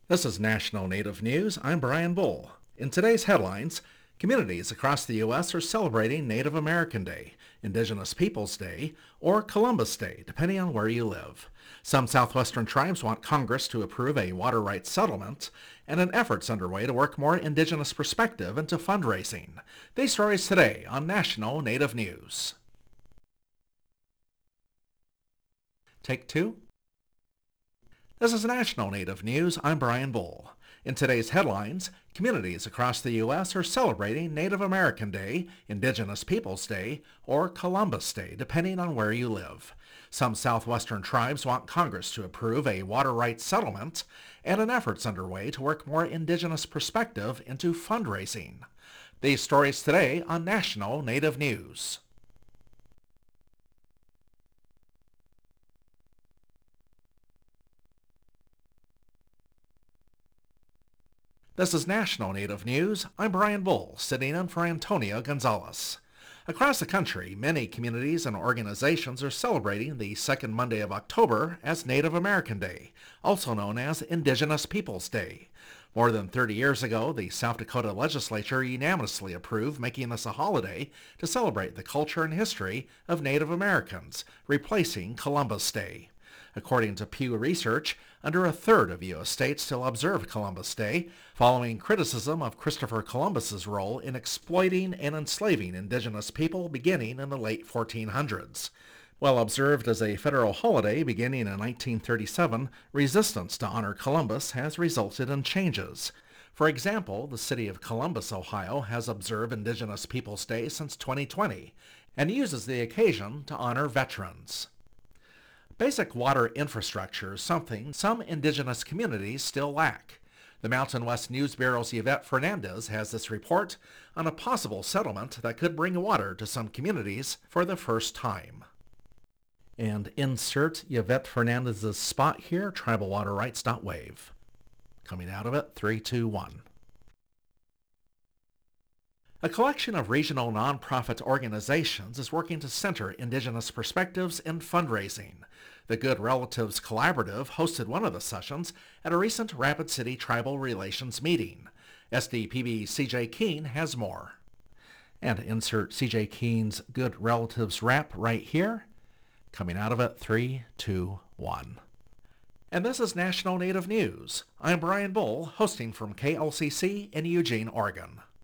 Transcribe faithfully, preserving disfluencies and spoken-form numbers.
This is National Native News. I'm Brian Bull. In today's headlines, communities across the U S are celebrating Native American Day, Indigenous Peoples Day, or Columbus Day, depending on where you live. Some southwestern tribes want Congress to approve a water rights settlement, and an effort's underway to work more Indigenous perspective into fundraising. These stories today on National Native News. Take two. This is National Native News. I'm Brian Bull. In today's headlines, communities across the U S are celebrating Native American Day, Indigenous Peoples Day, or Columbus Day, depending on where you live. Some southwestern tribes want Congress to approve a water rights settlement, and an effort's underway to work more Indigenous perspective into fundraising. These stories today on National Native News. This is National Native News. I'm Brian Bull, sitting in for Antonio Gonzalez. Across the country, many communities and organizations are celebrating the second Monday of October as Native American Day, also known as Indigenous Peoples Day. More than thirty years ago, the South Dakota legislature unanimously approved making this a holiday to celebrate the culture and history of Native Americans, replacing Columbus Day. According to Pew Research, under a third of U S states still observe Columbus Day, following criticism of Christopher Columbus's role in exploiting and enslaving indigenous people beginning in the late fourteen hundreds. While observed as a federal holiday beginning in nineteen thirty-seven, resistance to honor Columbus has resulted in changes. For example, the city of Columbus, Ohio, has observed Indigenous Peoples Day since twenty twenty and uses the occasion to honor veterans. Basic water infrastructure is something some indigenous communities still lack. The Mountain West News Bureau's Yvette Fernandez has this report on a possible settlement that could bring water to some communities for the first time. And insert Yvette Fernandez's spot here, tribal water rights dot wave. Coming out of it, three, two, one. A collection of regional nonprofit organizations is working to center Indigenous perspectives in fundraising. The Good Relatives Collaborative hosted one of the sessions at a recent Rapid City Tribal Relations meeting. S D P B C J Keene has more. And insert C J Keene's Good Relatives rap right here. Coming out of it, three, two, one. And this is National Native News. I'm Brian Bull, hosting from K L C C in Eugene, Oregon.